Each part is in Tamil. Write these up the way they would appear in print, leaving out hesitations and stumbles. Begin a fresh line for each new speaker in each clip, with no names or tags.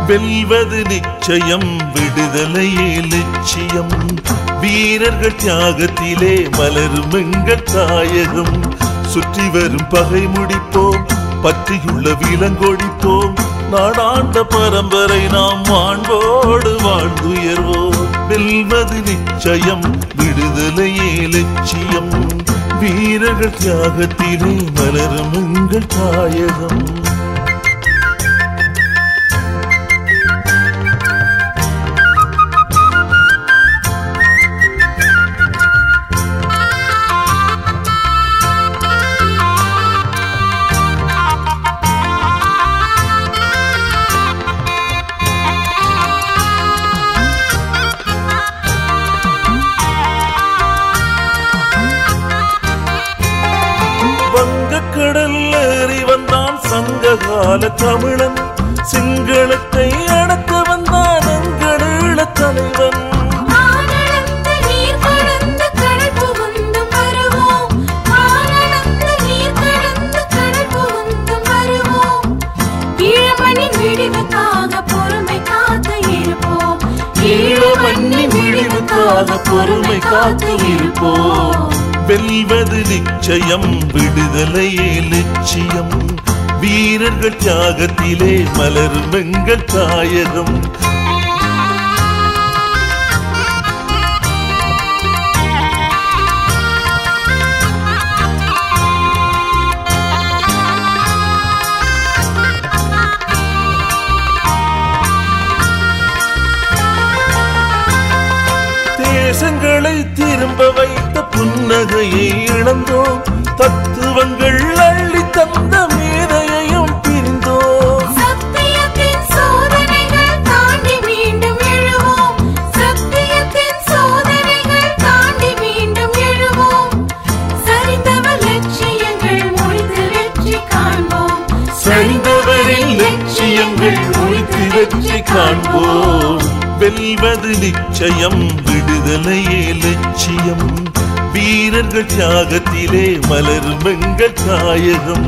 வெல்வது நிச்சயம் விடுதலையே லட்சியம் வீரர்கள் தியாகத்திலே மலரும் எங்கள் தாயகம் சுற்றி வரும் பகை முடிப்போம் பற்றியுள்ள விலங்கொடிப்போம் நாடாண்ட பரம்பரை நாம் மாண்போடு வாழ்ந்துயர்வோம் வெல்வது நிச்சயம் விடுதலையே லட்சியம் வீரர்கள் தியாகத்திலே மலரும் எங்கள் தாயகம் கடல் ஏறி வந்தான் சங்ககால தமிழன் சிங்களத்தை அடக்க வந்தான் எங்கள தலைவன் பொறுமை காத்து இருப்போம் வெல்வது நிச்சயம் விடுதலையே லட்சியம் வீரர்கள் தியாகத்திலே மலரும் எங்கள் தாயகம் தேசங்களை திரும்ப வைத்த புன்னகையை இழந்தோம் தத்துவங்கள் அள்ளி தந்த மேதையையும் பிரிந்தோம்
சத்தியத்தின் சோதனைகள் தாண்டி மீண்டும் எழுவோம் சத்தியத்தின் சோதனைகள் தாண்டி மீண்டும் எழுவோம் சரிந்தவர் லட்சியங்கள் முடித்து வெற்றி காண்போம்
சரிந்தவரின் லட்சியங்கள் முடித்து வெற்றி காண்போம் வெல்வது நிச்சயம் விடுதலையே லட்சியம் வீரர்கள் தியாகத்திலே மலரும் எங்கள் தாயகம்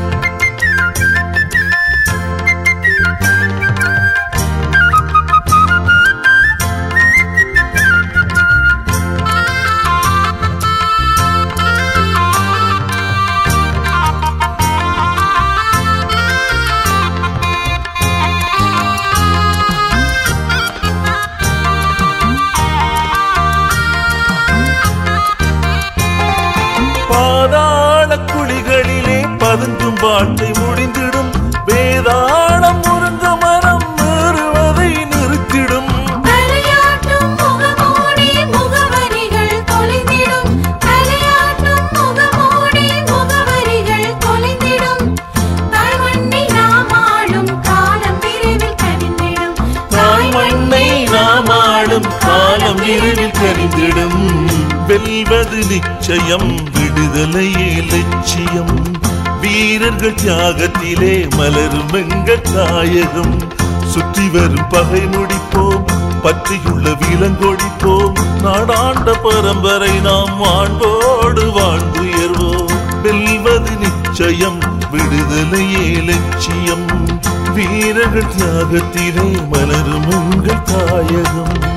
பதுங்கும் வாழ்க்கை முடிந்திடும் வேதாளம் முருங்க மரம் ஏறுவதை நிறுத்திடும்
தலையாட்டும் முகமூடி முகவரிகள் தொலைந்திடும் தலையாட்டும் முகமூடி முகவரிகள் தொலைந்திடும் தாய்மண்ணை நாம் ஆளும் காலம் விரைவில் கனிந்திடும்
தாய்மண்ணை நாம் ஆளும் காலம் விரைவில் கனிந்திடும் வெல்வது நிச்சயம் விடுதலையே லட்சியம் வீரர்கள் தியாகத்திலே மலரும் எங்கள் தாயகம் சுற்றி வரும் பகை முடிப்போம் பற்றியுள்ள விலங்கொடிப்போம் நாடாண்ட பரம்பரை நாம் மாண்போடு வாழ்ந்துயர்வோம் வெல்வது நிச்சயம் விடுதலையே லட்சியம் வீரர்கள் தியாகத்திலே மலரும் எங்கள் தாயகம்